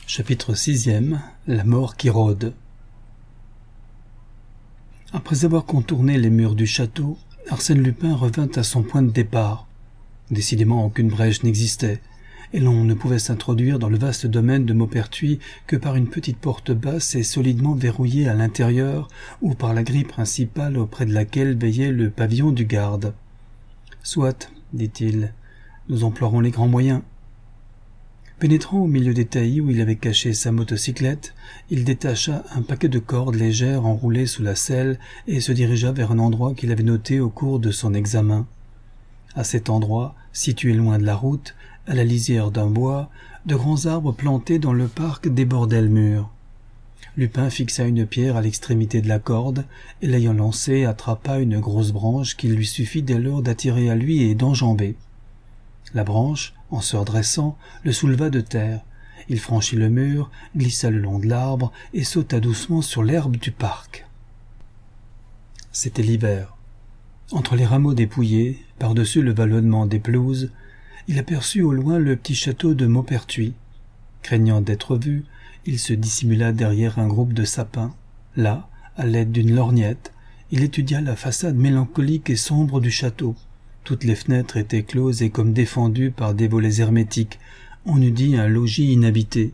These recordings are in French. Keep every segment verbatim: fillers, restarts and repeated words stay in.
Chapitre sixième. La mort qui rôde. Après avoir contourné les murs du château, Arsène Lupin revint à son point de départ. Décidément, aucune brèche n'existait, et l'on ne pouvait s'introduire dans le vaste domaine de Maupertuis que par une petite porte basse et solidement verrouillée à l'intérieur, ou par la grille principale auprès de laquelle veillait le pavillon du garde. « Soit, dit-il, nous emploierons les grands moyens. » Pénétrant au milieu des taillis où il avait caché sa motocyclette, il détacha un paquet de cordes légères enroulées sous la selle et se dirigea vers un endroit qu'il avait noté au cours de son examen. À cet endroit, situé loin de la route, à la lisière d'un bois, de grands arbres plantés dans le parc débordaient le mur. Lupin fixa une pierre à l'extrémité de la corde et, l'ayant lancée, attrapa une grosse branche qu'il lui suffit dès lors d'attirer à lui et d'enjamber. La branche, en se redressant, le souleva de terre. Il franchit le mur, glissa le long de l'arbre et sauta doucement sur l'herbe du parc. C'était l'hiver. Entre les rameaux dépouillés, par-dessus le vallonnement des pelouses, il aperçut au loin le petit château de Maupertuis. Craignant d'être vu, il se dissimula derrière un groupe de sapins. Là, à l'aide d'une lorgnette, il étudia la façade mélancolique et sombre du château. Toutes les fenêtres étaient closes et comme défendues par des volets hermétiques. On eût dit un logis inhabité.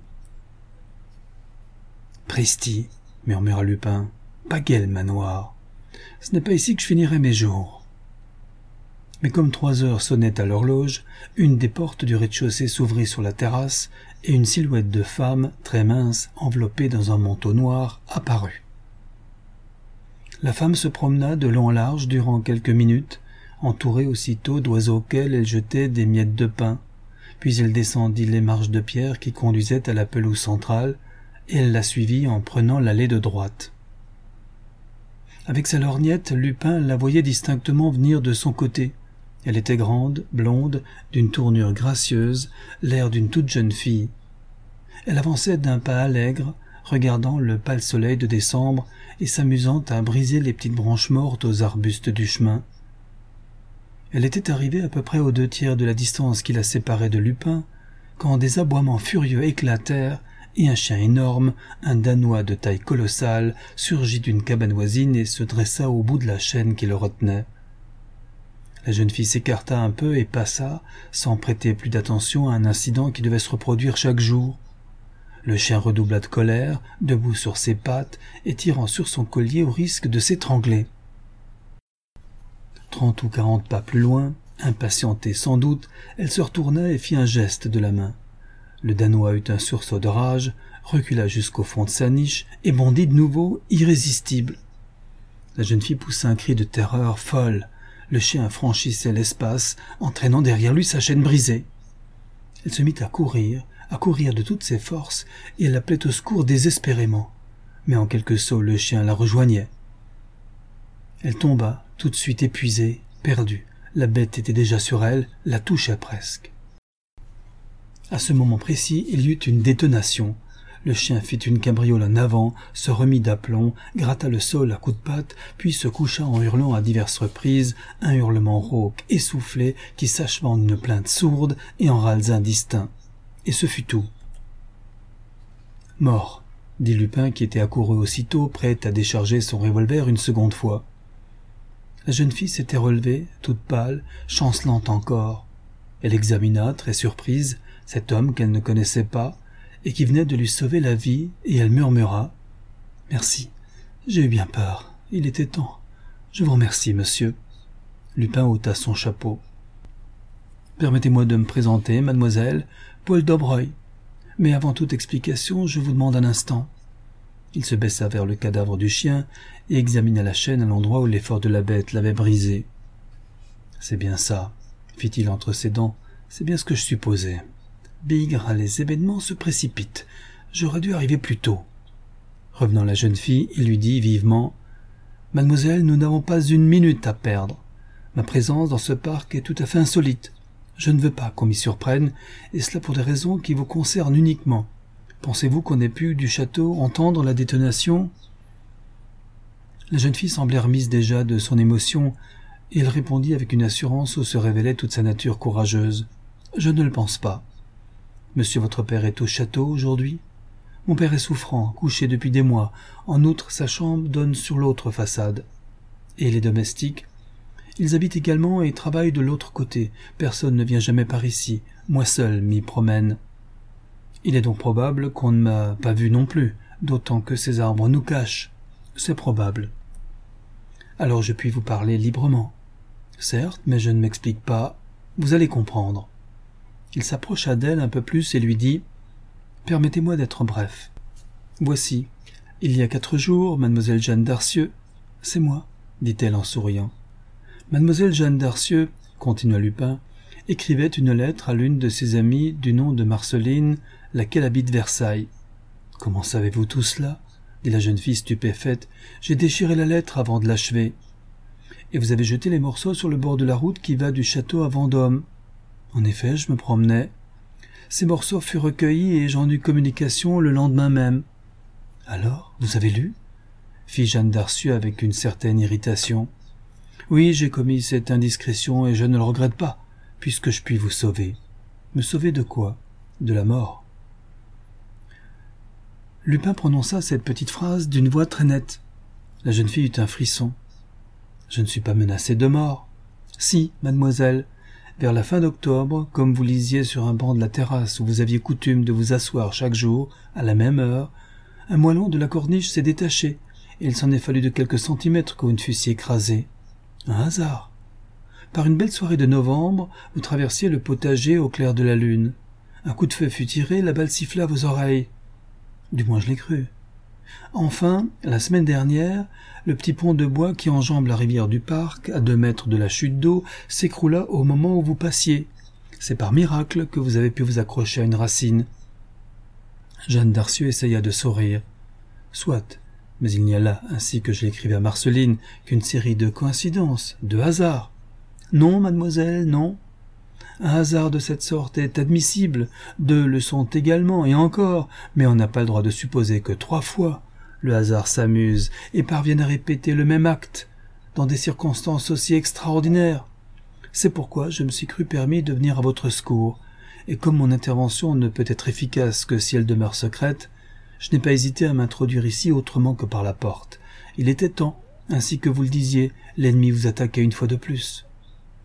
« Pristi, » murmura Lupin, « pas gai le manoir. Ce n'est pas ici que je finirai mes jours. » Mais comme trois heures sonnaient à l'horloge, une des portes du rez-de-chaussée s'ouvrit sur la terrasse et une silhouette de femme, très mince, enveloppée dans un manteau noir, apparut. La femme se promena de long en large durant quelques minutes, entourée aussitôt d'oiseaux auxquels elle jetait des miettes de pain, puis elle descendit les marches de pierre qui conduisaient à la pelouse centrale, et elle la suivit en prenant l'allée de droite. Avec sa lorgnette, Lupin la voyait distinctement venir de son côté. Elle était grande, blonde, d'une tournure gracieuse, l'air d'une toute jeune fille. Elle avançait d'un pas allègre, regardant le pâle soleil de décembre et s'amusant à briser les petites branches mortes aux arbustes du chemin. Elle était arrivée à peu près aux deux tiers de la distance qui la séparait de Lupin, quand des aboiements furieux éclatèrent et un chien énorme, un danois de taille colossale, surgit d'une cabane voisine et se dressa au bout de la chaîne qui le retenait. La jeune fille s'écarta un peu et passa, sans prêter plus d'attention à un incident qui devait se reproduire chaque jour. Le chien redoubla de colère, debout sur ses pattes et tirant sur son collier au risque de s'étrangler. Trente ou quarante pas plus loin, impatientée sans doute, elle se retourna et fit un geste de la main. Le Danois eut un sursaut de rage, recula jusqu'au fond de sa niche et bondit de nouveau, irrésistible. La jeune fille poussa un cri de terreur folle. Le chien franchissait l'espace, entraînant derrière lui sa chaîne brisée. Elle se mit à courir, à courir de toutes ses forces, et elle appelait au secours désespérément. Mais en quelques sauts, le chien la rejoignait. Elle tomba, tout de suite épuisée, perdue. La bête était déjà sur elle, la touchait presque. À ce moment précis, il y eut une détonation. Le chien fit une cabriole en avant, se remit d'aplomb, gratta le sol à coups de patte, puis se coucha en hurlant à diverses reprises, un hurlement rauque, essoufflé, qui s'acheva en une plainte sourde et en râles indistincts. Et ce fut tout. « Mort », dit Lupin qui était accouru aussitôt, prêt à décharger son revolver une seconde fois. La jeune fille s'était relevée, toute pâle, chancelante encore. Elle examina, très surprise, cet homme qu'elle ne connaissait pas, et qui venait de lui sauver la vie, et elle murmura « Merci, j'ai eu bien peur, il était temps. Je vous remercie, monsieur. » Lupin ôta son chapeau. « Permettez-moi de me présenter, mademoiselle, Paul Daubreuil. Mais avant toute explication, je vous demande un instant. » Il se baissa vers le cadavre du chien et examina la chaîne à l'endroit où l'effort de la bête l'avait brisée. « C'est bien ça, » fit-il entre ses dents, « c'est bien ce que je supposais. Bigre, les événements se précipitent. J'aurais dû arriver plus tôt. » Revenant la jeune fille, il lui dit vivement « Mademoiselle, nous n'avons pas une minute à perdre. Ma présence dans ce parc est tout à fait insolite. Je ne veux pas qu'on m'y surprenne, et cela pour des raisons qui vous concernent uniquement. Pensez-vous qu'on ait pu, du château, entendre la détonation ?» La jeune fille semblait remise déjà de son émotion, et elle répondit avec une assurance où se révélait toute sa nature courageuse. « Je ne le pense pas. Monsieur votre père est au château aujourd'hui ? » Mon père est souffrant, couché depuis des mois. En outre, sa chambre donne sur l'autre façade. Et les domestiques? Ils habitent également et travaillent de l'autre côté. Personne ne vient jamais par ici. Moi seul m'y promène. Il est donc probable qu'on ne m'a pas vu non plus, d'autant que ces arbres nous cachent. C'est probable. Alors je puis vous parler librement. Certes, mais je ne m'explique pas. Vous allez comprendre. Il s'approcha d'elle un peu plus et lui dit « Permettez-moi d'être bref. Voici, il y a quatre jours, mademoiselle Jeanne Darcieux... »« C'est moi, dit-elle en souriant. »« Mademoiselle Jeanne Darcieux, continua Lupin, écrivait une lettre à l'une de ses amies du nom de Marceline, laquelle habite Versailles. »« Comment savez-vous tout cela ?» dit la jeune fille stupéfaite. « J'ai déchiré la lettre avant de l'achever. »« Et vous avez jeté les morceaux sur le bord de la route qui va du château à Vendôme. »« En effet, je me promenais. Ces morceaux furent recueillis et j'en eus communication le lendemain même. »« Alors, vous avez lu ?» fit Jeanne Darcieux avec une certaine irritation. « Oui, j'ai commis cette indiscrétion et je ne le regrette pas, puisque je puis vous sauver. »« Me sauver de quoi ? De la mort. » Lupin prononça cette petite phrase d'une voix très nette. La jeune fille eut un frisson. « Je ne suis pas menacé de mort. »« Si, mademoiselle. Vers la fin d'octobre, comme vous lisiez sur un banc de la terrasse où vous aviez coutume de vous asseoir chaque jour, à la même heure, un moellon de la corniche s'est détaché, et il s'en est fallu de quelques centimètres que vous ne fussiez écrasé. Un hasard. Par une belle soirée de novembre, vous traversiez le potager au clair de la lune. Un coup de feu fut tiré, la balle siffla à vos oreilles. Du moins je l'ai cru. Enfin, la semaine dernière, le petit pont de bois qui enjambe la rivière du parc, à deux mètres de la chute d'eau, s'écroula au moment où vous passiez. C'est par miracle que vous avez pu vous accrocher à une racine. » Jeanne Darcieux essaya de sourire. « Soit, mais il n'y a là, ainsi que je l'écrivais à Marceline, qu'une série de coïncidences, de hasards. Non, mademoiselle, non. Un hasard de cette sorte est admissible, deux le sont également, et encore, mais on n'a pas le droit de supposer que trois fois le hasard s'amuse et parvienne à répéter le même acte, dans des circonstances aussi extraordinaires. C'est pourquoi je me suis cru permis de venir à votre secours, et comme mon intervention ne peut être efficace que si elle demeure secrète, je n'ai pas hésité à m'introduire ici autrement que par la porte. Il était temps, ainsi que vous le disiez, l'ennemi vous attaquait une fois de plus. Comment ?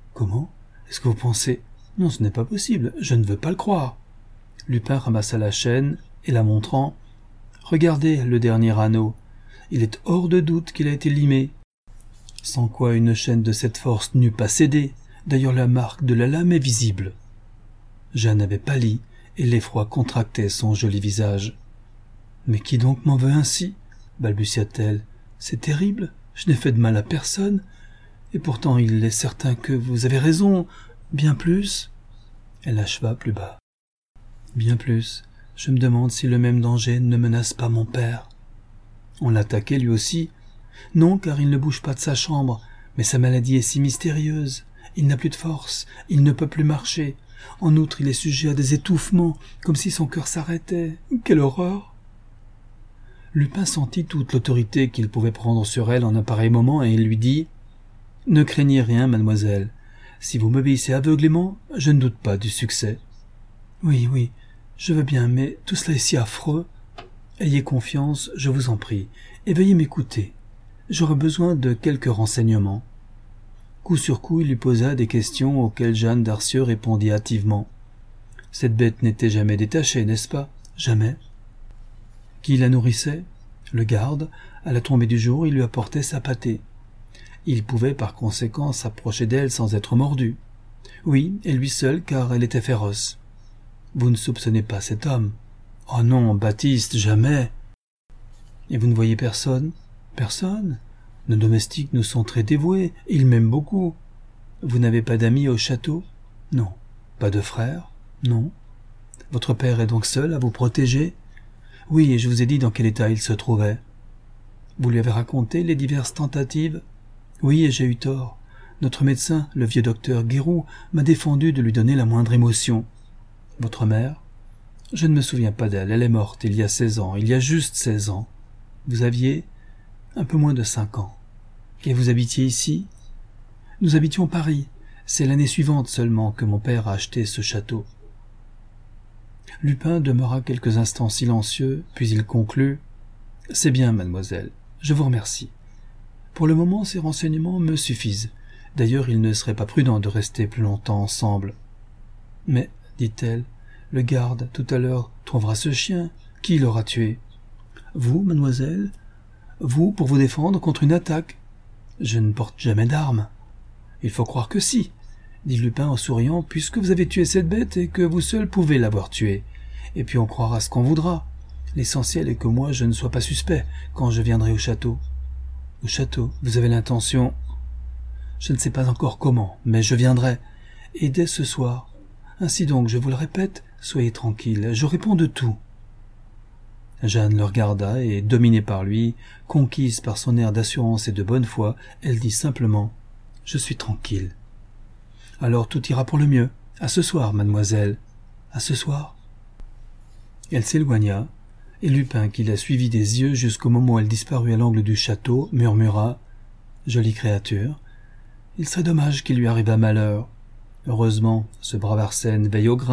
Est-ce que vous pensez ? Non, ce n'est pas possible, je ne veux pas le croire. Lupin ramassa la chaîne et la montrant. Regardez le dernier anneau. Il est hors de doute qu'il a été limé. Sans quoi une chaîne de cette force n'eût pas cédé. D'ailleurs la marque de la lame est visible. Jeanne avait pâli et l'effroi contractait son joli visage. Mais qui donc m'en veut ainsi ? balbutia-t-elle. C'est terrible, je n'ai fait de mal à personne. Et pourtant il est certain que vous avez raison. Bien plus. Elle acheva plus bas. Bien plus. Je me demande si le même danger ne menace pas mon père. On l'attaquait lui aussi. Non, car il ne bouge pas de sa chambre, mais sa maladie est si mystérieuse. Il n'a plus de force, il ne peut plus marcher. En outre, il est sujet à des étouffements, comme si son cœur s'arrêtait. Quelle horreur! Lupin sentit toute l'autorité qu'il pouvait prendre sur elle en un pareil moment, et il lui dit « Ne craignez rien, mademoiselle. Si vous m'obéissez aveuglément, je ne doute pas du succès. »« Oui, oui, je veux bien, mais tout cela est si affreux. Ayez confiance, je vous en prie, et veuillez m'écouter. J'aurai besoin de quelques renseignements. » Coup sur coup, il lui posa des questions auxquelles Jeanne Darcieux répondit hâtivement. Cette bête n'était jamais détachée, n'est-ce pas? Jamais. Qui la nourrissait? Le garde. À la tombée du jour, il lui apportait sa pâtée. Il pouvait par conséquent s'approcher d'elle sans être mordu. Oui, et lui seul, car elle était féroce. Vous ne soupçonnez pas cet homme? Oh non, Baptiste, jamais. Et vous ne voyez personne? Personne? Nos domestiques nous sont très dévoués, ils m'aiment beaucoup. Vous n'avez pas d'amis au château? Non. Pas de frères? Non. Votre père est donc seul à vous protéger? Oui, et je vous ai dit dans quel état il se trouvait. Vous lui avez raconté les diverses tentatives? Oui, et j'ai eu tort. Notre médecin, le vieux docteur Guéroux, m'a défendu de lui donner la moindre émotion. Votre mère? Je ne me souviens pas d'elle, elle est morte il y a seize ans, il y a juste seize ans. Vous aviez un peu moins de cinq ans. Et vous habitiez ici? Nous habitions Paris. C'est l'année suivante seulement que mon père a acheté ce château. Lupin demeura quelques instants silencieux, puis il conclut « C'est bien, mademoiselle, je vous remercie. Pour le moment, ces renseignements me suffisent. D'ailleurs, il ne serait pas prudent de rester plus longtemps ensemble. »« Mais, dit-elle, le garde, tout à l'heure, trouvera ce chien. Qui l'aura tué ? » ?»« Vous, mademoiselle ? Vous, pour vous défendre contre une attaque ? » ?»« Je ne porte jamais d'armes. »« Il faut croire que si, dit Lupin en souriant, puisque vous avez tué cette bête et que vous seul pouvez l'avoir tuée. Et puis on croira ce qu'on voudra. L'essentiel est que moi je ne sois pas suspect quand je viendrai au château. »« Au château, vous avez l'intention ? » ?»« Je ne sais pas encore comment, mais je viendrai. Et dès ce soir. Ainsi donc, je vous le répète, soyez tranquille, je réponds de tout. » Jeanne le regarda et, dominée par lui, conquise par son air d'assurance et de bonne foi, elle dit simplement « Je suis tranquille. »« Alors tout ira pour le mieux. À ce soir, mademoiselle. À ce soir. » Elle s'éloigna, et Lupin, qui la suivit des yeux jusqu'au moment où elle disparut à l'angle du château, murmura « Jolie créature. Il serait dommage qu'il lui arrivât malheur. Heureusement, ce brave Arsène veille au grain. »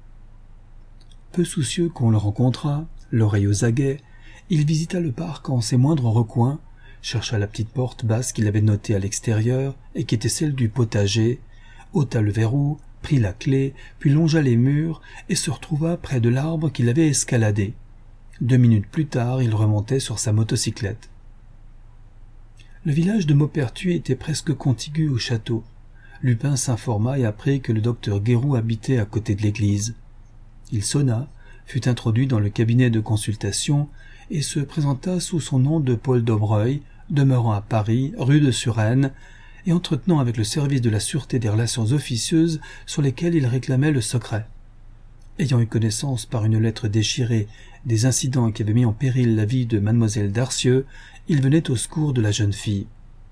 Peu soucieux qu'on le rencontrât, l'oreille aux aguets, il visita le parc en ses moindres recoins, chercha la petite porte basse qu'il avait notée à l'extérieur et qui était celle du potager, ôta le verrou, prit la clé, puis longea les murs et se retrouva près de l'arbre qu'il avait escaladé. Deux minutes plus tard, il remontait sur sa motocyclette. Le village de Maupertuis était presque contigu au château. Lupin s'informa et apprit que le docteur Guéroult habitait à côté de l'église. Il sonna, fut introduit dans le cabinet de consultation et se présenta sous son nom de Paul Daubreuil, demeurant à Paris, rue de Suresnes, et entretenant avec le service de la sûreté des relations officieuses sur lesquelles il réclamait le secret. Ayant eu connaissance par une lettre déchirée des incidents qui avaient mis en péril la vie de mademoiselle Darcieux, il venait au secours de la jeune fille.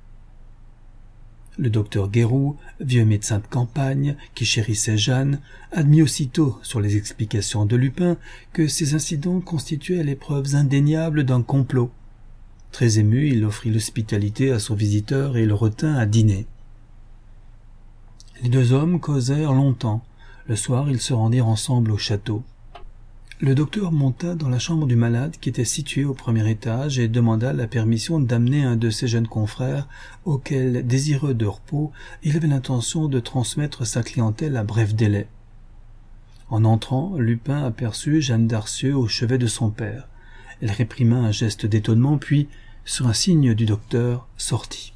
Le docteur Guéroult, vieux médecin de campagne, qui chérissait Jeanne, admit aussitôt, sur les explications de Lupin, que ces incidents constituaient les preuves indéniables d'un complot. Très ému, il offrit l'hospitalité à son visiteur et le retint à dîner. Les deux hommes causèrent longtemps. Le soir, ils se rendirent ensemble au château. Le docteur monta dans la chambre du malade qui était située au premier étage et demanda la permission d'amener un de ses jeunes confrères auquel, désireux de repos, il avait l'intention de transmettre sa clientèle à bref délai. En entrant, Lupin aperçut Jeanne Darcieux au chevet de son père. Elle réprima un geste d'étonnement, puis, sur un signe du docteur, sortit.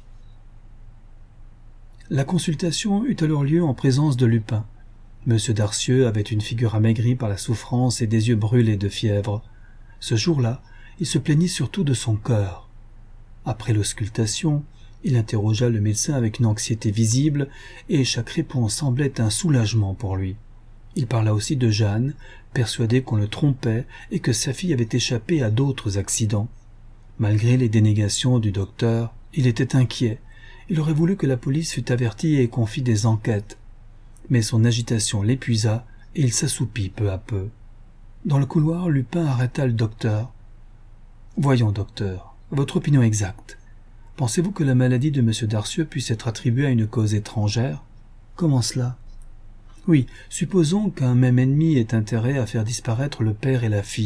La consultation eut alors lieu en présence de Lupin. Monsieur Darcieux avait une figure amaigrie par la souffrance et des yeux brûlés de fièvre. Ce jour-là, il se plaignit surtout de son cœur. Après l'auscultation, il interrogea le médecin avec une anxiété visible, et chaque réponse semblait un soulagement pour lui. Il parla aussi de Jeanne, persuadé qu'on le trompait et que sa fille avait échappé à d'autres accidents. Malgré les dénégations du docteur, il était inquiet. Il aurait voulu que la police fût avertie et qu'on fît des enquêtes. Mais son agitation l'épuisa et il s'assoupit peu à peu. Dans le couloir, Lupin arrêta le docteur. « Voyons, docteur, votre opinion exacte. Pensez-vous que la maladie de M. Darcieux puisse être attribuée à une cause étrangère ? Comment cela ? Oui, supposons qu'un même ennemi ait intérêt à faire disparaître le père et la fille. »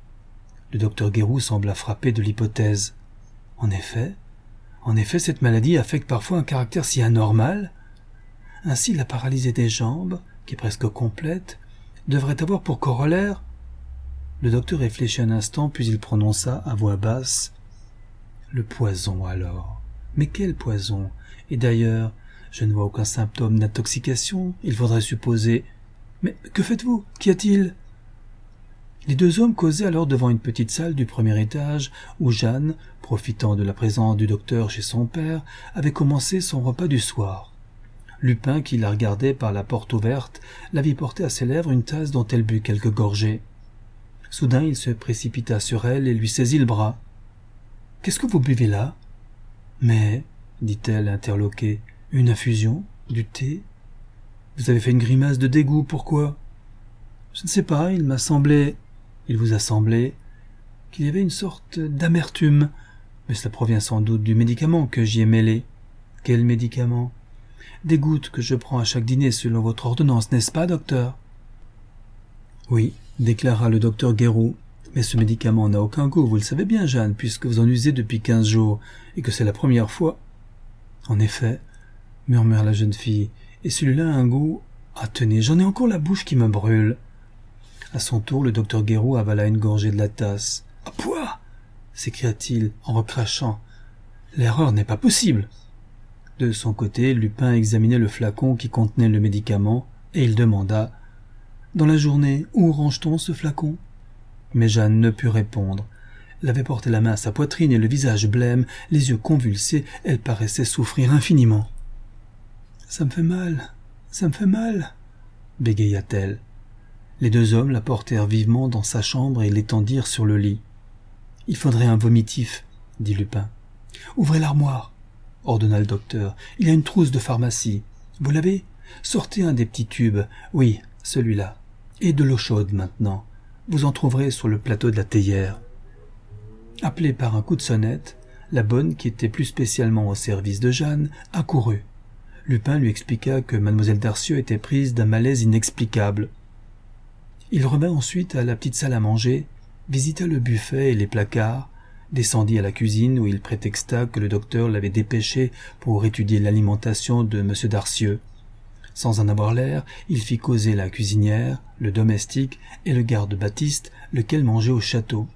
Le docteur Guéroult sembla frappé de l'hypothèse. « En effet, en effet, cette maladie affecte parfois un caractère si anormal. Ainsi, la paralysie des jambes, qui est presque complète, devrait avoir pour corollaire... » Le docteur réfléchit un instant, puis il prononça à voix basse. « Le poison, alors. Mais quel poison? Et d'ailleurs, je ne vois aucun symptôme d'intoxication. Il faudrait supposer... Mais que faites-vous? Qu'y a-t-il » Les deux hommes causaient alors devant une petite salle du premier étage, où Jeanne, profitant de la présence du docteur chez son père, avait commencé son repas du soir. Lupin, qui la regardait par la porte ouverte, la vit porter à ses lèvres une tasse dont elle but quelques gorgées. Soudain, il se précipita sur elle et lui saisit le bras. « Qu'est-ce que vous buvez là ?»« Mais, dit-elle interloquée, une infusion, du thé ? Vous avez fait une grimace de dégoût, pourquoi ? Je ne sais pas, il m'a semblé... » « Il vous a semblé qu'il y avait une sorte d'amertume, mais cela provient sans doute du médicament que j'y ai mêlé. »« Quel médicament ? » ?»« Des gouttes que je prends à chaque dîner selon votre ordonnance, n'est-ce pas, docteur ? » Oui, déclara le docteur Guéroult. Mais ce médicament n'a aucun goût, vous le savez bien, Jeanne, puisque vous en usez depuis quinze jours, et que c'est la première fois. En effet, murmura la jeune fille, et celui-là a un goût... Ah, tenez, j'en ai encore la bouche qui me brûle. À son tour, le docteur Guéroult avala une gorgée de la tasse. « À poids !» s'écria-t-il en recrachant. « L'erreur n'est pas possible !» De son côté, Lupin examinait le flacon qui contenait le médicament, et il demanda « Dans la journée, où range-t-on ce flacon ?» Mais Jeanne ne put répondre. Elle avait porté la main à sa poitrine et le visage blême, les yeux convulsés, elle paraissait souffrir infiniment. « Ça me fait mal, ça me fait mal !» bégaya-t-elle. Les deux hommes la portèrent vivement dans sa chambre et l'étendirent sur le lit. « Il faudrait un vomitif, » dit Lupin. « Ouvrez l'armoire, » ordonna le docteur. « Il y a une trousse de pharmacie. Vous l'avez ? Sortez un des petits tubes. Oui, celui-là. Et de l'eau chaude maintenant. Vous en trouverez sur le plateau de la théière. » Appelée par un coup de sonnette, la bonne, qui était plus spécialement au service de Jeanne, accourut. Lupin lui expliqua que mademoiselle Darcieux était prise d'un malaise inexplicable. Il revint ensuite à la petite salle à manger, visita le buffet et les placards, descendit à la cuisine où il prétexta que le docteur l'avait dépêché pour étudier l'alimentation de M. Darcieux. Sans en avoir l'air, il fit causer la cuisinière, le domestique et le garde Baptiste, lequel mangeait au château.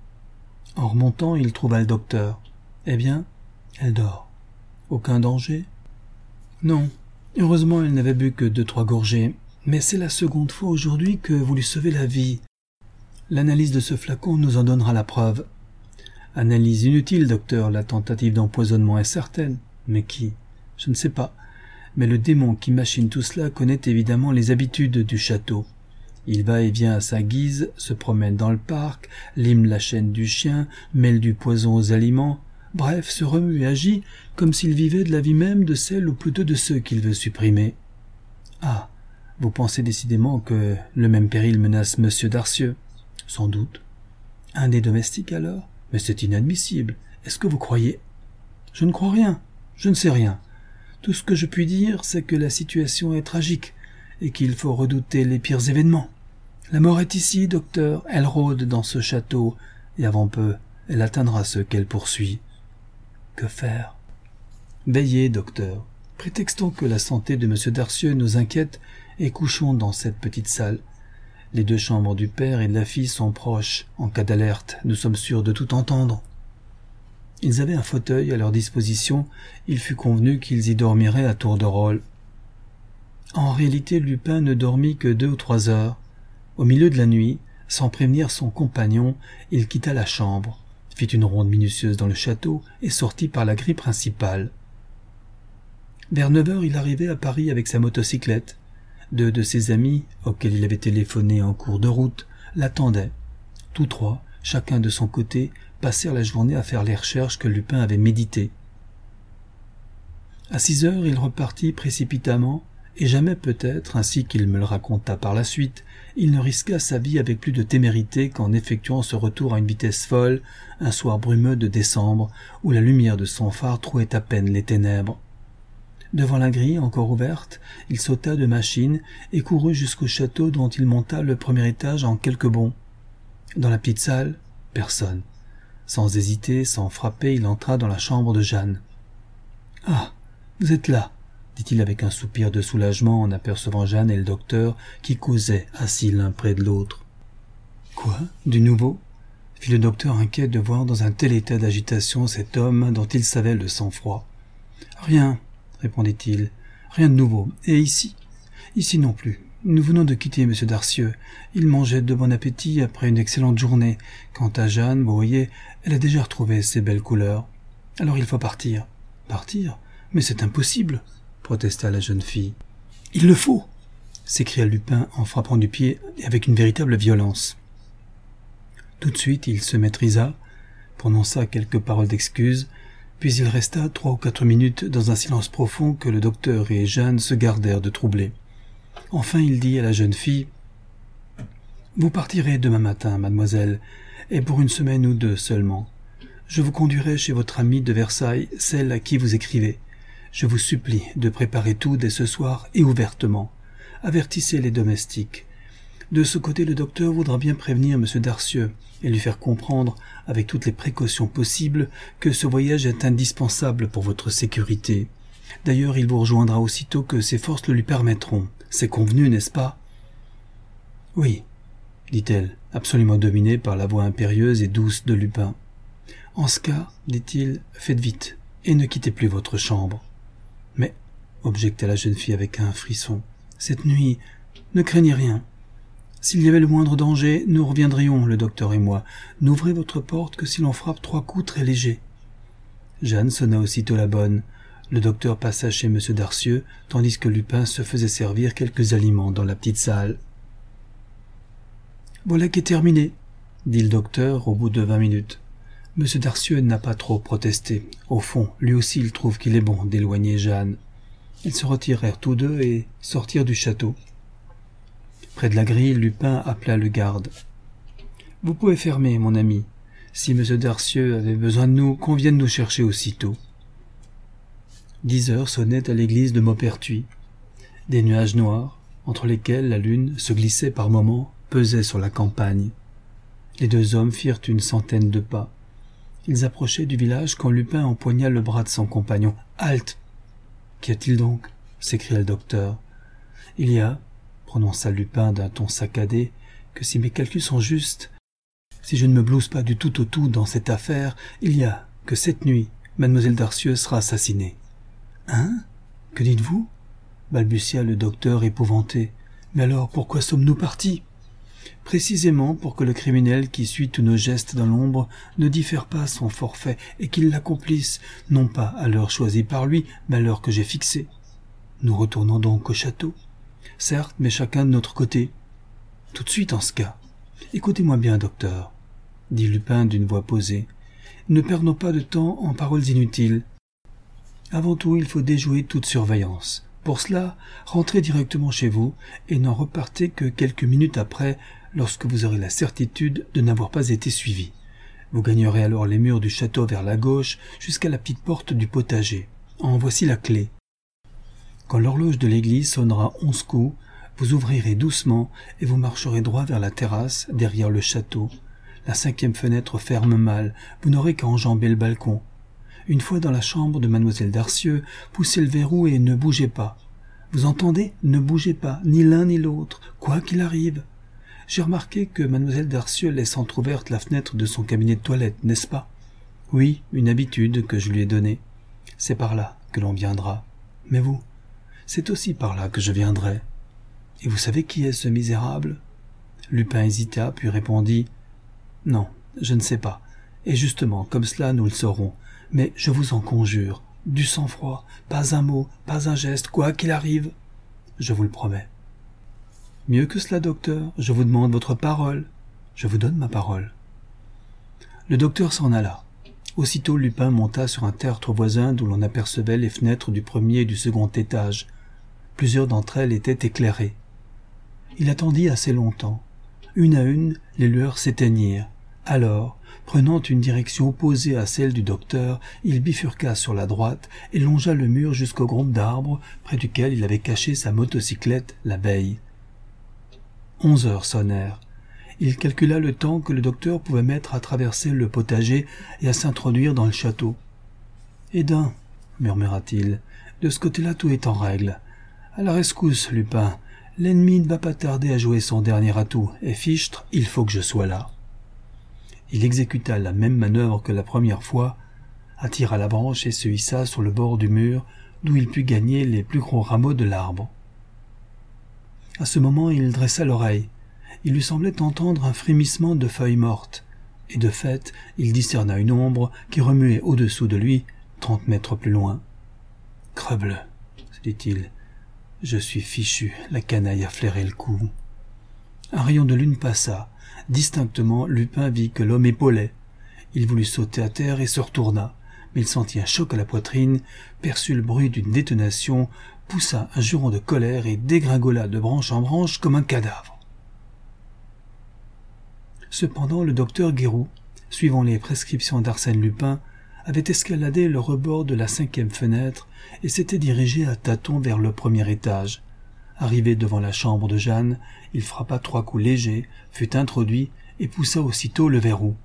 En remontant, il trouva le docteur. « Eh bien, elle dort. Aucun danger ?»« Non. Heureusement, elle n'avait bu que deux, trois gorgées. Mais c'est la seconde fois aujourd'hui que vous lui sauvez la vie. L'analyse de ce flacon nous en donnera la preuve. » « Analyse inutile, docteur. La tentative d'empoisonnement est certaine. Mais qui ? Je ne sais pas. Mais le démon qui machine tout cela connaît évidemment les habitudes du château. Il va et vient à sa guise, se promène dans le parc, lime la chaîne du chien, mêle du poison aux aliments, bref, se remue et agit comme s'il vivait de la vie même de celle ou plutôt de ceux qu'il veut supprimer. Ah, vous pensez décidément que le même péril menace Monsieur Darcieux ? Sans doute. Un des domestiques alors ? Mais c'est inadmissible. Est-ce que vous croyez ? Je ne crois rien. Je ne sais rien. Tout ce que je puis dire, c'est que la situation est tragique et qu'il faut redouter les pires événements. La mort est ici, docteur. Elle rôde dans ce château et avant peu, elle atteindra ceux qu'elle poursuit. Que faire ? Veillez, docteur. Prétextons que la santé de M. Darcieux nous inquiète et couchons dans cette petite salle. Les deux chambres du père et de la fille sont proches. En cas d'alerte, nous sommes sûrs de tout entendre. Ils avaient un fauteuil à leur disposition. Il fut convenu qu'ils y dormiraient à tour de rôle. En réalité, Lupin ne dormit que deux ou trois heures. Au milieu de la nuit, sans prévenir son compagnon, il quitta la chambre, fit une ronde minutieuse dans le château et sortit par la grille principale. Vers neuf heures, il arrivait à Paris avec sa motocyclette. Deux de ses amis, auxquels il avait téléphoné en cours de route, l'attendaient. Tous trois, chacun de son côté, passèrent la journée à faire les recherches que Lupin avait méditées. À six heures, il repartit précipitamment, et jamais peut-être, ainsi qu'il me le raconta par la suite, il ne risqua sa vie avec plus de témérité qu'en effectuant ce retour à une vitesse folle, un soir brumeux de décembre, où la lumière de son phare trouait à peine les ténèbres. Devant la grille encore ouverte, il sauta de machine et courut jusqu'au château dont il monta le premier étage en quelques bonds. Dans la petite salle, personne. Sans hésiter, sans frapper, il entra dans la chambre de Jeanne. « Ah, vous êtes là !» dit-il avec un soupir de soulagement en apercevant Jeanne et le docteur qui causaient assis l'un près de l'autre. « Quoi ? Du nouveau ?» fit le docteur inquiet de voir dans un tel état d'agitation cet homme dont il savait le sang-froid. « Rien. » répondit-il. « Rien de nouveau. Et ici ? Ici non plus. Nous venons de quitter M. Darcieux. Il mangeait de bon appétit après une excellente journée. Quant à Jeanne, vous voyez, elle a déjà retrouvé ses belles couleurs. Alors il faut partir. »« Partir ? Mais c'est impossible !» protesta la jeune fille. « Il le faut !» s'écria Lupin en frappant du pied et avec une véritable violence. Tout de suite, il se maîtrisa, prononça quelques paroles d'excuse, puis il resta trois ou quatre minutes dans un silence profond que le docteur et Jeanne se gardèrent de troubler. Enfin, il dit à la jeune fille « Vous partirez demain matin, mademoiselle, et pour une semaine ou deux seulement. Je vous conduirai chez votre amie de Versailles, celle à qui vous écrivez. Je vous supplie de préparer tout dès ce soir et ouvertement. Avertissez les domestiques. De ce côté, le docteur voudra bien prévenir M. Darcieux et lui faire comprendre, avec toutes les précautions possibles, que ce voyage est indispensable pour votre sécurité. D'ailleurs, il vous rejoindra aussitôt que ses forces le lui permettront. C'est convenu, n'est-ce pas ? Oui, dit-elle, absolument dominée par la voix impérieuse et douce de Lupin. En ce cas, dit-il, faites vite, et ne quittez plus votre chambre. Mais, objecta la jeune fille avec un frisson, cette nuit, ne craignez rien. S'il y avait le moindre danger, nous reviendrions, le docteur et moi. N'ouvrez votre porte que si l'on frappe trois coups très légers. Jeanne sonna aussitôt la bonne. Le docteur passa chez M. Darcieux, tandis que Lupin se faisait servir quelques aliments dans la petite salle. « Voilà qui est terminé, » dit le docteur au bout de vingt minutes. M. Darcieux n'a pas trop protesté. Au fond, lui aussi il trouve qu'il est bon d'éloigner Jeanne. Ils se retirèrent tous deux et sortirent du château. Près de la grille, Lupin appela le garde. « Vous pouvez fermer, mon ami. Si M. Darcieux avait besoin de nous, qu'on vienne nous chercher aussitôt. » Dix heures sonnaient à l'église de Maupertuis. Des nuages noirs, entre lesquels la lune se glissait par moments, pesaient sur la campagne. Les deux hommes firent une centaine de pas. Ils approchaient du village quand Lupin empoigna le bras de son compagnon. « Halte !»« Qu'y a-t-il donc ?» s'écria le docteur. « Il y a, » prononça Lupin d'un ton saccadé, « que si mes calculs sont justes, si je ne me blouse pas du tout au tout dans cette affaire, il y a que cette nuit, mademoiselle Darcieux sera assassinée. »« Hein ? Que dites-vous » balbutia le docteur épouvanté. « Mais alors pourquoi sommes-nous partis ?» Précisément pour que le criminel qui suit tous nos gestes dans l'ombre ne diffère pas son forfait et qu'il l'accomplisse, non pas à l'heure choisie par lui, mais à l'heure que j'ai fixée. Nous retournons donc au château. Certes, mais chacun de notre côté. Tout de suite en ce cas. Écoutez-moi bien, docteur, dit Lupin d'une voix posée. Ne perdons pas de temps en paroles inutiles. Avant tout, il faut déjouer toute surveillance. Pour cela, rentrez directement chez vous et n'en repartez que quelques minutes après, lorsque vous aurez la certitude de n'avoir pas été suivi. Vous gagnerez alors les murs du château vers la gauche jusqu'à la petite porte du potager. En voici la clé. Quand l'horloge de l'église sonnera onze coups, vous ouvrirez doucement et vous marcherez droit vers la terrasse derrière le château. La cinquième fenêtre ferme mal, vous n'aurez qu'à enjamber le balcon. Une fois dans la chambre de mademoiselle Darcieux, poussez le verrou et ne bougez pas. Vous entendez ? Ne bougez pas, ni l'un ni l'autre, quoi qu'il arrive. J'ai remarqué que mademoiselle Darcieux laisse entr'ouverte la fenêtre de son cabinet de toilette, n'est-ce pas ? Oui, une habitude que je lui ai donnée. C'est par là que l'on viendra. Mais vous, c'est aussi par là que je viendrai. Et vous savez qui est ce misérable ? Lupin hésita, puis répondit « Non, je ne sais pas. Et justement, comme cela, nous le saurons. Mais je vous en conjure, du sang-froid, pas un mot, pas un geste, quoi qu'il arrive. Je vous le promets. » Mieux que cela, docteur, je vous demande votre parole. Je vous donne ma parole. Le docteur s'en alla. Aussitôt, Lupin monta sur un tertre voisin d'où l'on apercevait les fenêtres du premier et du second étage. Plusieurs d'entre elles étaient éclairées. Il attendit assez longtemps. Une à une, les lueurs s'éteignirent. Alors, prenant une direction opposée à celle du docteur, il bifurqua sur la droite et longea le mur jusqu'au groupe d'arbres près duquel il avait caché sa motocyclette la veille. Onze heures sonnèrent. Il calcula le temps que le docteur pouvait mettre à traverser le potager et à s'introduire dans le château. « Eh d'un, murmura-t-il, de ce côté-là tout est en règle. À la rescousse, Lupin. L'ennemi ne va pas tarder à jouer son dernier atout, et fichtre, il faut que je sois là. » Il exécuta la même manœuvre que la première fois, attira la branche et se hissa sur le bord du mur, d'où il put gagner les plus gros rameaux de l'arbre. À ce moment, il dressa l'oreille. Il lui semblait entendre un frémissement de feuilles mortes, et de fait, il discerna une ombre qui remuait au-dessous de lui, trente mètres plus loin. « Crebleu !» se dit-il. « Je suis fichu, la canaille a flairé le coup. » Un rayon de lune passa. Distinctement, Lupin vit que l'homme épaulait. Il voulut sauter à terre et se retourna, mais il sentit un choc à la poitrine, perçut le bruit d'une détonation, poussa un juron de colère et dégringola de branche en branche comme un cadavre. Cependant, le docteur Guéroult, suivant les prescriptions d'Arsène Lupin, avait escaladé le rebord de la cinquième fenêtre et s'était dirigé à tâtons vers le premier étage. Arrivé devant la chambre de Jeanne, il frappa trois coups légers, fut introduit et poussa aussitôt le verrou.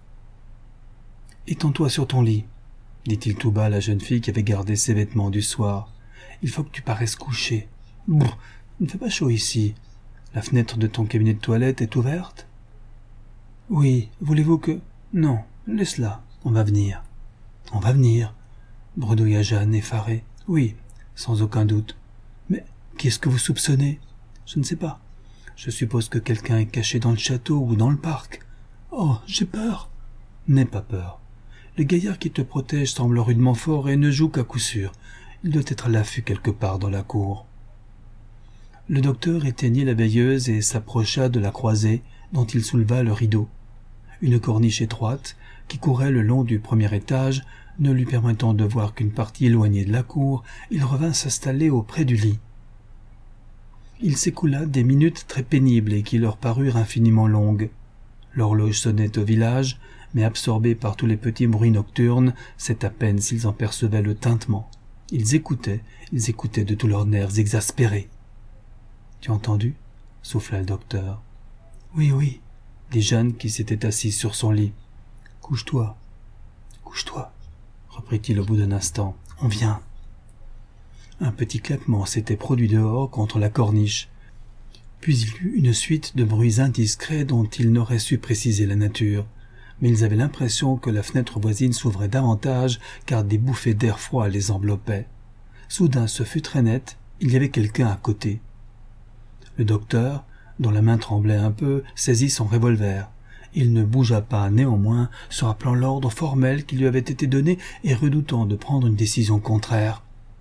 « Étends-toi sur ton lit, » dit-il tout bas à la jeune fille qui avait gardé ses vêtements du soir. « Il faut que tu paraisses couchée. Brr, il ne fait pas chaud ici. La fenêtre de ton cabinet de toilette est ouverte ? » ?»« Oui, voulez-vous que... » ?»« Non, laisse-la, on va venir. »« On va venir, » bredouilla Jeanne effarée. « Oui, sans aucun doute. Mais qui est-ce que vous soupçonnez ? » ?»« Je ne sais pas. Je suppose que quelqu'un est caché dans le château ou dans le parc. »« Oh, j'ai peur. » »« N'aie pas peur. Le gaillard qui te protège semble rudement fort et ne joue qu'à coup sûr. Il doit être à l'affût quelque part dans la cour. » Le docteur éteignit la veilleuse et s'approcha de la croisée dont il souleva le rideau. Une corniche étroite, qui courait le long du premier étage, ne lui permettant de voir qu'une partie éloignée de la cour, il revint s'installer auprès du lit. Il s'écoula des minutes très pénibles et qui leur parurent infiniment longues. L'horloge sonnait au village, mais absorbés par tous les petits bruits nocturnes, c'est à peine s'ils en percevaient le tintement. Ils écoutaient, ils écoutaient de tous leurs nerfs exaspérés. « Tu as entendu ?» souffla le docteur. « Oui, oui, » dit Jeanne qui s'était assise sur son lit. « Couche-toi, couche-toi, » reprit-il au bout d'un instant. « On vient. » Un petit claquement s'était produit dehors contre la corniche. Puis il y eut une suite de bruits indiscrets dont il n'aurait su préciser la nature. Mais ils avaient l'impression que la fenêtre voisine s'ouvrait davantage car des bouffées d'air froid les enveloppaient. Soudain, ce fut très net, il y avait quelqu'un à côté. Le docteur, dont la main tremblait un peu, saisit son revolver. Il ne bougea pas néanmoins, se rappelant l'ordre formel qui lui avait été donné et redoutant de prendre une décision contraire.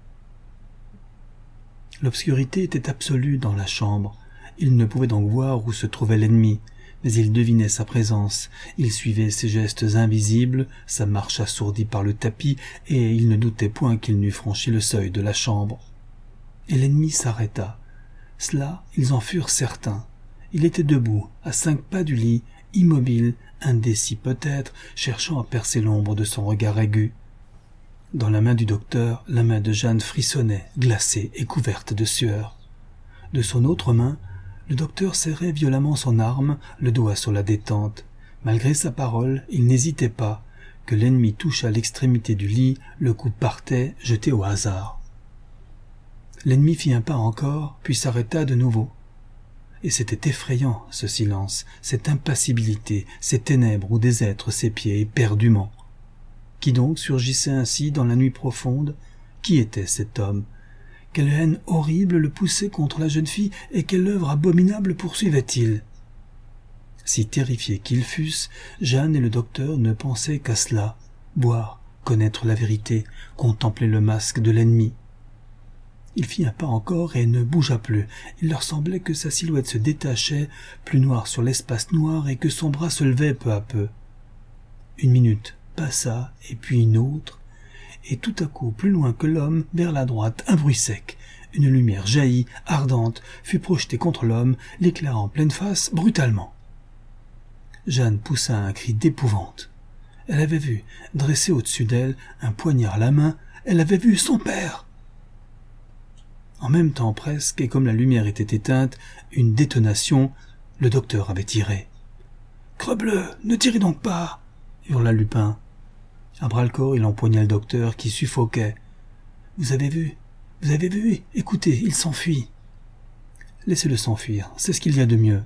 L'obscurité était absolue dans la chambre. Il ne pouvait donc voir où se trouvait l'ennemi, mais il devinait sa présence. Il suivait ses gestes invisibles, sa marche assourdie par le tapis, et il ne doutait point qu'il n'eût franchi le seuil de la chambre. Et l'ennemi s'arrêta. Cela, ils en furent certains. Il était debout, à cinq pas du lit, immobile, indécis peut-être, cherchant à percer l'ombre de son regard aigu. Dans la main du docteur, la main de Jeanne frissonnait, glacée et couverte de sueur. De son autre main, le docteur serrait violemment son arme, le doigt sur la détente. Malgré sa parole, il n'hésitait pas. Que l'ennemi touchât l'extrémité du lit, le coup partait, jeté au hasard. L'ennemi fit un pas encore, puis s'arrêta de nouveau. Et c'était effrayant, ce silence, cette impassibilité, ces ténèbres où des êtres s'épiaient éperdument. Qui donc surgissait ainsi dans la nuit profonde ? Qui était cet homme ? Quelle haine horrible le poussait contre la jeune fille et quelle œuvre abominable poursuivait-il ? Si terrifiés qu'ils fussent, Jeanne et le docteur ne pensaient qu'à cela, boire, connaître la vérité, contempler le masque de l'ennemi. Il fit un pas encore et ne bougea plus. Il leur semblait que sa silhouette se détachait, plus noire sur l'espace noir, et que son bras se levait peu à peu. Une minute passa, et puis une autre, et tout à coup, plus loin que l'homme, vers la droite, un bruit sec. Une lumière jaillit, ardente, fut projetée contre l'homme, l'éclairant en pleine face, brutalement. Jeanne poussa un cri d'épouvante. Elle avait vu, dressé au-dessus d'elle, un poignard à la main, elle avait vu son père. En même temps presque, et comme la lumière était éteinte, une détonation, le docteur avait tiré. « Crebleu, ne tirez donc pas !» hurla Lupin. À bras-le-corps, il empoigna le docteur qui suffoquait. « Vous avez vu, vous avez vu, écoutez, il s'enfuit. »« Laissez-le s'enfuir, c'est ce qu'il y a de mieux. »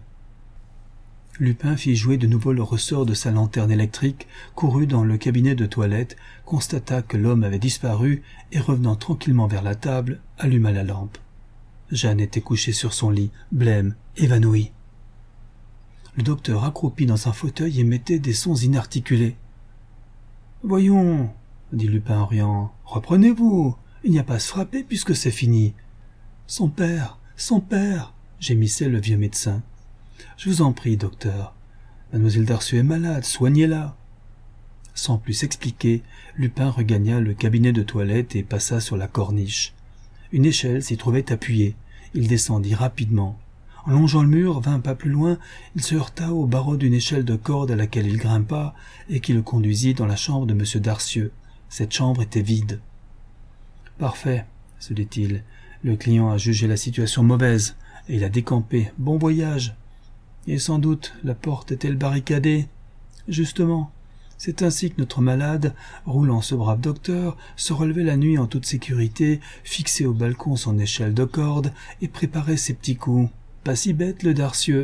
Lupin fit jouer de nouveau le ressort de sa lanterne électrique, courut dans le cabinet de toilette, constata que l'homme avait disparu et revenant tranquillement vers la table, alluma la lampe. Jeanne était couchée sur son lit, blême, évanouie. Le docteur accroupi dans un fauteuil émettait des sons inarticulés. « Voyons, » dit Lupin en riant, « reprenez-vous, il n'y a pas à se frapper puisque c'est fini. »« Son père, son père !» gémissait le vieux médecin. « Je vous en prie, docteur. Mademoiselle Darcieux est malade, soignez-la. » Sans plus s'expliquer, Lupin regagna le cabinet de toilette et passa sur la corniche. Une échelle s'y trouvait appuyée. Il descendit rapidement. En longeant le mur, vingt pas plus loin, il se heurta au barreau d'une échelle de corde à laquelle il grimpa et qui le conduisit dans la chambre de M. Darcieux. Cette chambre était vide. « Parfait, » se dit-il. Le client a jugé la situation mauvaise, et il a décampé. Bon voyage. Et sans doute la porte est-elle barricadée. Justement, c'est ainsi que notre malade, roulant ce brave docteur, se relevait la nuit en toute sécurité, fixait au balcon son échelle de corde et préparait ses petits coups. Pas si bête le Darcieux.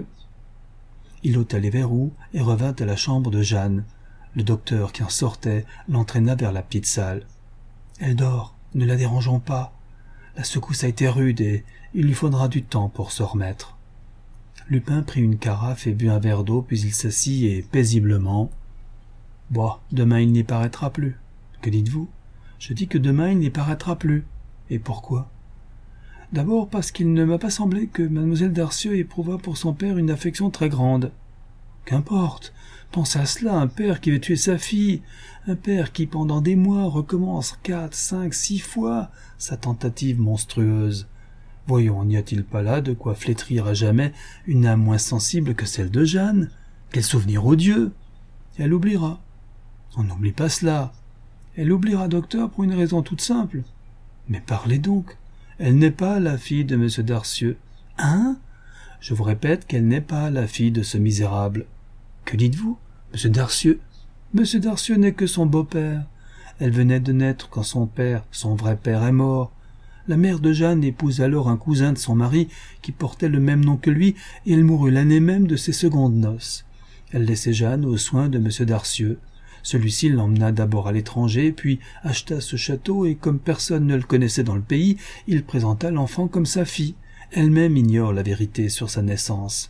Il ôta les verrous et revint à la chambre de Jeanne. Le docteur, qui en sortait, l'entraîna vers la petite salle. « Elle dort, ne la dérangeons pas. La secousse a été rude et il lui faudra du temps pour se remettre. » Lupin prit une carafe et but un verre d'eau, puis il s'assit et, paisiblement... « Bois, demain il n'y paraîtra plus. »« Que dites-vous ? » ?»« Je dis que demain il n'y paraîtra plus. »« Et pourquoi ?»« D'abord parce qu'il ne m'a pas semblé que mademoiselle Darcieux éprouvât pour son père une affection très grande. »« Qu'importe. Pense à cela, un père qui veut tuer sa fille, un père qui pendant des mois recommence quatre, cinq, six fois sa tentative monstrueuse. Voyons, n'y a-t-il pas là de quoi flétrir à jamais une âme moins sensible que celle de Jeanne? Quel souvenir odieux! Elle oubliera. On n'oublie pas cela. Elle oubliera, docteur, pour une raison toute simple. Mais parlez donc. Elle n'est pas la fille de M. Darcieux. Hein? Je vous répète qu'elle n'est pas la fille de ce misérable. Que dites-vous? M. Darcieux? M. Darcieux n'est que son beau-père. Elle venait de naître quand son père, son vrai père, est mort. La mère de Jeanne épouse alors un cousin de son mari qui portait le même nom que lui, et elle mourut l'année même de ses secondes noces. Elle laissait Jeanne aux soins de M. Darcieux. Celui-ci l'emmena d'abord à l'étranger, puis acheta ce château, et comme personne ne le connaissait dans le pays, il présenta l'enfant comme sa fille. Elle-même ignore la vérité sur sa naissance.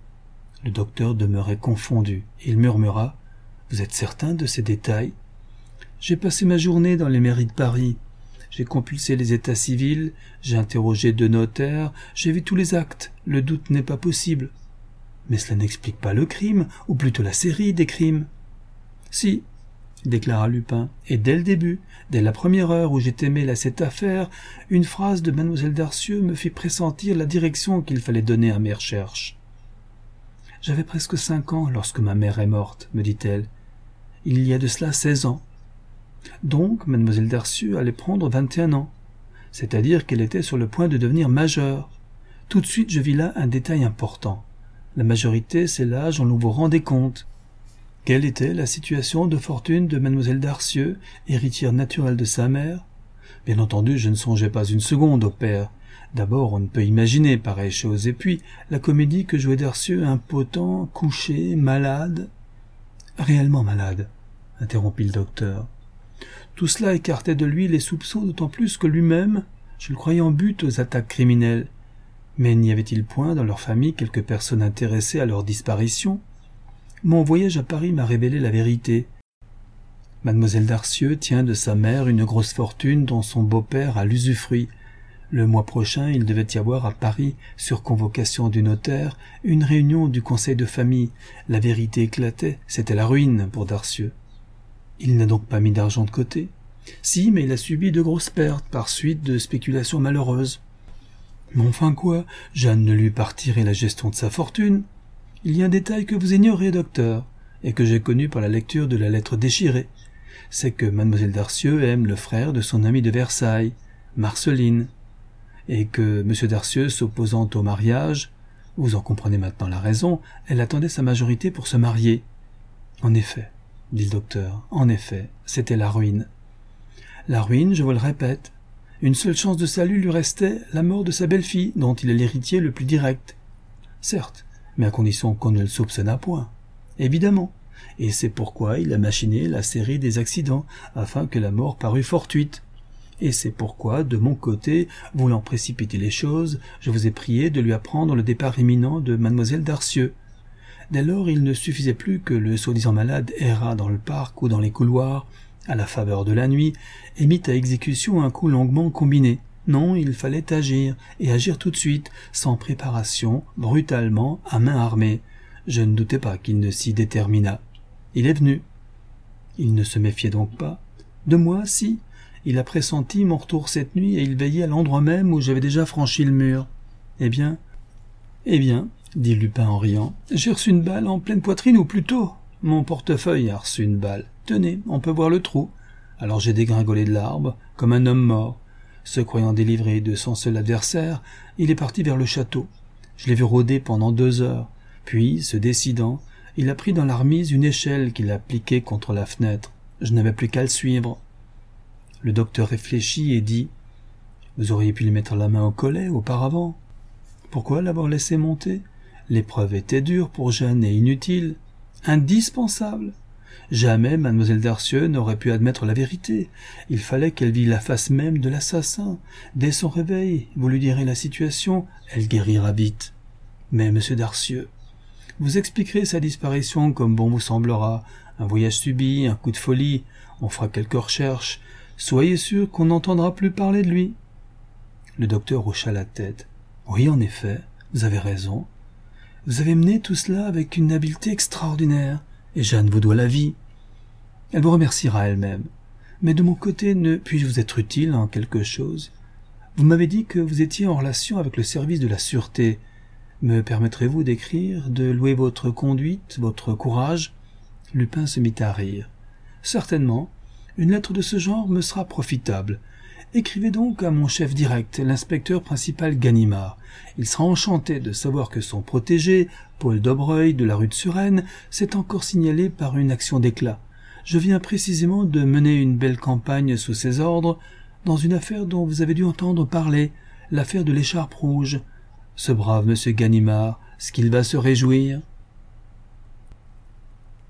Le docteur demeurait confondu. Il murmura: « Vous êtes certain de ces détails? J'ai passé ma journée dans les mairies de Paris. J'ai compulsé les états civils, j'ai interrogé deux notaires, j'ai vu tous les actes. Le doute n'est pas possible. Mais cela n'explique pas le crime, ou plutôt la série des crimes. »« Si, » déclara Lupin, « et dès le début, dès la première heure où j'ai témé à cette affaire, une phrase de mademoiselle Darcieux me fit pressentir la direction qu'il fallait donner à mes recherches. J'avais presque cinq ans lorsque ma mère est morte, me dit-elle. Il y a de cela seize ans. Donc, mademoiselle Darcieux allait prendre vingt et un ans, c'est-à-dire qu'elle était sur le point de devenir majeure. Tout de suite, je vis là un détail important. La majorité, c'est l'âge dont vous vous rendez compte. Quelle était la situation de fortune de mademoiselle Darcieux, héritière naturelle de sa mère? Bien entendu, je ne songeais pas une seconde au père. D'abord, on ne peut imaginer pareille chose, et puis, la comédie que jouait Darcieux, impotent, couché, malade... Réellement malade, interrompit le docteur. Tout cela écartait de lui les soupçons, d'autant plus que lui-même, je le croyais en but aux attaques criminelles. Mais n'y avait-il point dans leur famille quelque personne intéressée à leur disparition? Mon voyage à Paris m'a révélé la vérité. Mademoiselle Darcieux tient de sa mère une grosse fortune dont son beau-père a l'usufruit. Le mois prochain, il devait y avoir à Paris, sur convocation du notaire, une réunion du conseil de famille. La vérité éclatait, c'était la ruine pour Darcieux. Il n'a donc pas mis d'argent de côté? Si, mais il a subi de grosses pertes par suite de spéculations malheureuses. Mais enfin quoi, Jeanne ne lui partirait la gestion de sa fortune. Il y a un détail que vous ignorez, docteur, et que j'ai connu par la lecture de la lettre déchirée. C'est que mademoiselle Darcieux aime le frère de son ami de Versailles, Marceline, et que M. Darcieux s'opposant au mariage, vous en comprenez maintenant la raison, elle attendait sa majorité pour se marier. En effet, dit le docteur, en effet, c'était la ruine. La ruine, je vous le répète. Une seule chance de salut lui restait, la mort de sa belle-fille, dont il est l'héritier le plus direct. Certes, mais à condition qu'on ne le soupçonnât point. Évidemment. Et c'est pourquoi il a machiné la série des accidents, afin que la mort parût fortuite. Et c'est pourquoi, de mon côté, voulant précipiter les choses, je vous ai prié de lui apprendre le départ imminent de mademoiselle Darcieux. Dès lors, il ne suffisait plus que le soi-disant malade errât dans le parc ou dans les couloirs, à la faveur de la nuit, et mit à exécution un coup longuement combiné. Non, il fallait agir, et agir tout de suite, sans préparation, brutalement, à main armée. Je ne doutais pas qu'il ne s'y déterminât. Il est venu. Il ne se méfiait donc pas. De moi, si. Il a pressenti mon retour cette nuit, et il veillait à l'endroit même où j'avais déjà franchi le mur. Eh bien, eh bien, dit Lupin en riant, j'ai reçu une balle en pleine poitrine, ou plutôt, mon portefeuille a reçu une balle. Tenez, on peut voir le trou. Alors j'ai dégringolé de l'arbre, comme un homme mort. Se croyant délivré de son seul adversaire, il est parti vers le château. Je l'ai vu rôder pendant deux heures. Puis, se décidant, il a pris dans l'armise une échelle qu'il a pliquée contre la fenêtre. Je n'avais plus qu'à le suivre. Le docteur réfléchit et dit « Vous auriez pu lui mettre la main au collet auparavant. Pourquoi l'avoir laissé monter? L'épreuve était dure pour Jeanne et inutile. Indispensable. Jamais mademoiselle Darcieux n'aurait pu admettre la vérité. Il fallait qu'elle vît la face même de l'assassin. Dès son réveil, vous lui direz la situation, elle guérira vite. Mais monsieur Darcieux, vous expliquerez sa disparition comme bon vous semblera. Un voyage subi, un coup de folie, on fera quelques recherches. Soyez sûr qu'on n'entendra plus parler de lui. » Le docteur hocha la tête. « Oui, en effet, vous avez raison. Vous avez mené tout cela avec une habileté extraordinaire, et Jeanne vous doit la vie. Elle vous remerciera elle-même. Mais de mon côté, ne puis-je vous être utile en quelque chose? Vous m'avez dit que vous étiez en relation avec le service de la sûreté. Me permettrez-vous d'écrire, de louer votre conduite, votre courage ?» Lupin se mit à rire. « Certainement. Une lettre de ce genre me sera profitable. Écrivez donc à mon chef direct, l'inspecteur principal Ganimard. Il sera enchanté de savoir que son protégé, Paul Daubreuil de la rue de Suresnes, s'est encore signalé par une action d'éclat. Je viens précisément de mener une belle campagne sous ses ordres dans une affaire dont vous avez dû entendre parler, l'affaire de l'écharpe rouge. Ce brave monsieur Ganimard, ce qu'il va se réjouir !»